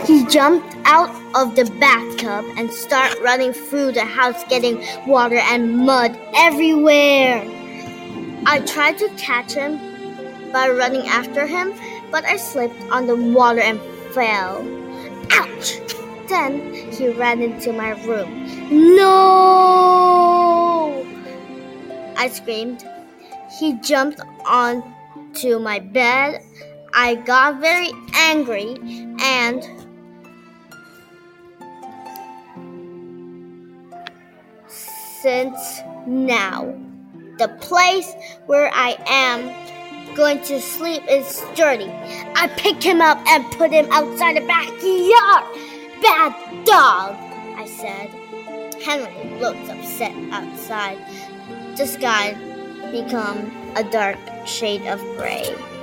He jumped out of the bathtub and started running through the house, getting water and mud everywhere. I tried to catch him by running after him, but I slipped on the water and fell. Ouch! Then he ran into my room. No! I screamed. He jumped onto my bed. I got very angry and since now the place where I am going to sleep is dirty, I picked him up and put him outside the backyard. Bad dog, I said. Henry looked upset outside. The sky became a dark shade of gray.